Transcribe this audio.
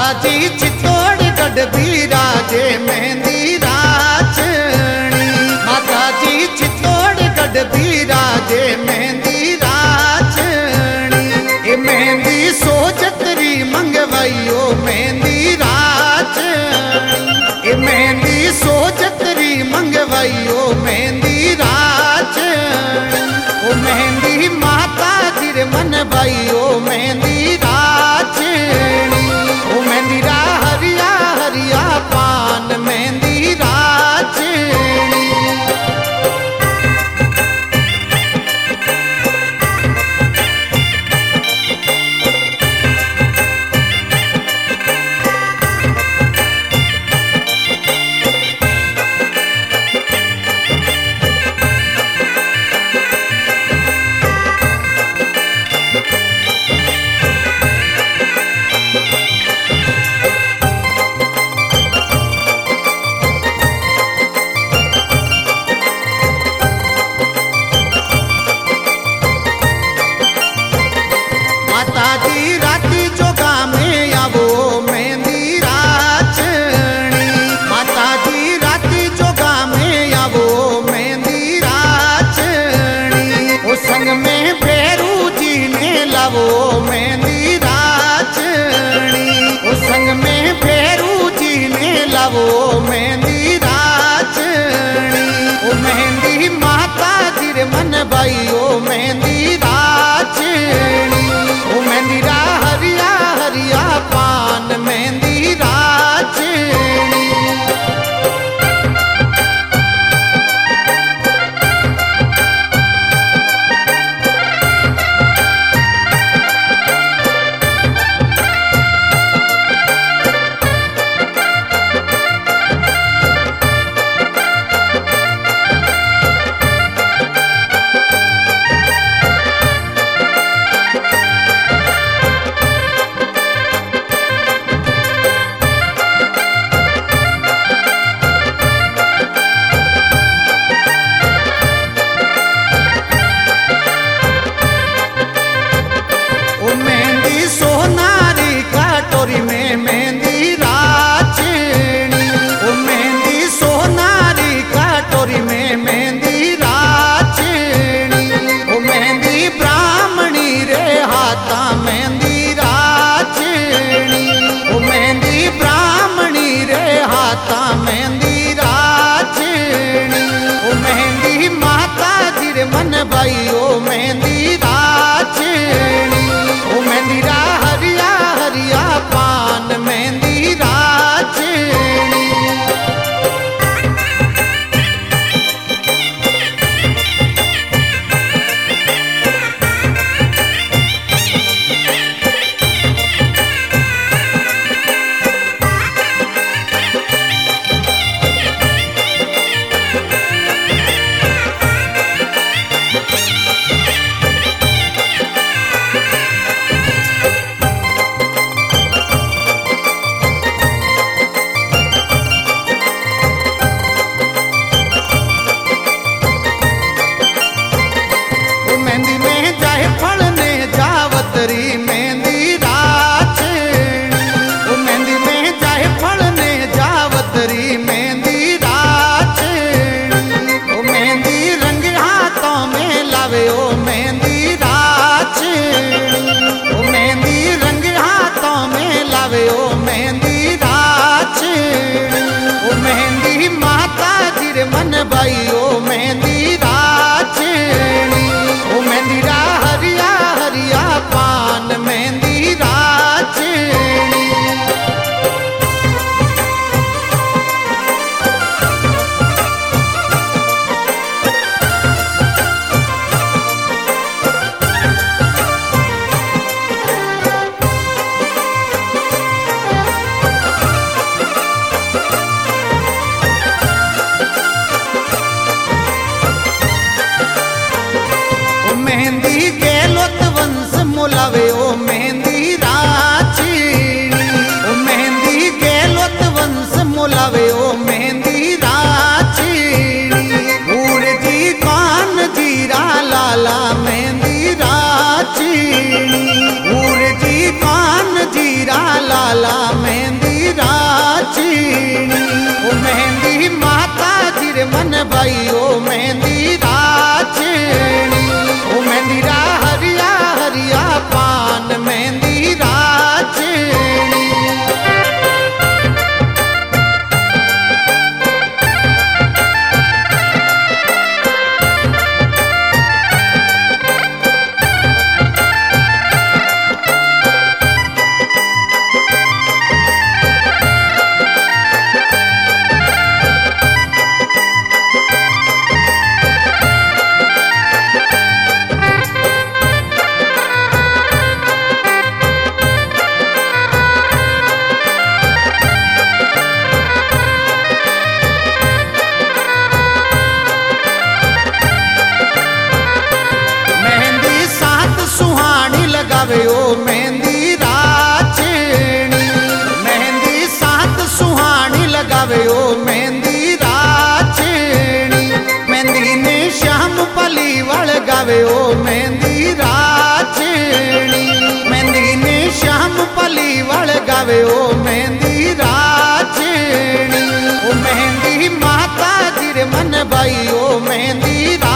जी चित्तौड़गढ़ बिराजे मेहंदी राजनी। माता जी चित्तौड़गढ़ बिराजे मेहंदी राजनी। ए मेहंदी सोजतरी मंगवाइयो मेहंदी राजनी। ए मेहंदी सोजतरी मंगवाइयो मेहंदी राजनी। ओ मेहंदी माता जी रे मन भाइयो मेहंदी राजनी। ओ मेहंदी रा हरिया हरिया पान मेहंदी भाई ओ मेहंदी राचणी। ओ मेहंदी रा हरिया हरिया पान मेहंदी राचणी। लगावे ओ मेहंदी राचणी। मेहंदी साथ सुहानी लगावे ओ मेहंदी राचणी। मेहंदी ने श्याम पली वळगावे ओ मेहंदी राचणी। मेहंदी ने श्याम पली वळगावे ओ मेहंदी राचणी। ओ मेहंदी माता जी रे मन भाई ओ मेहंदी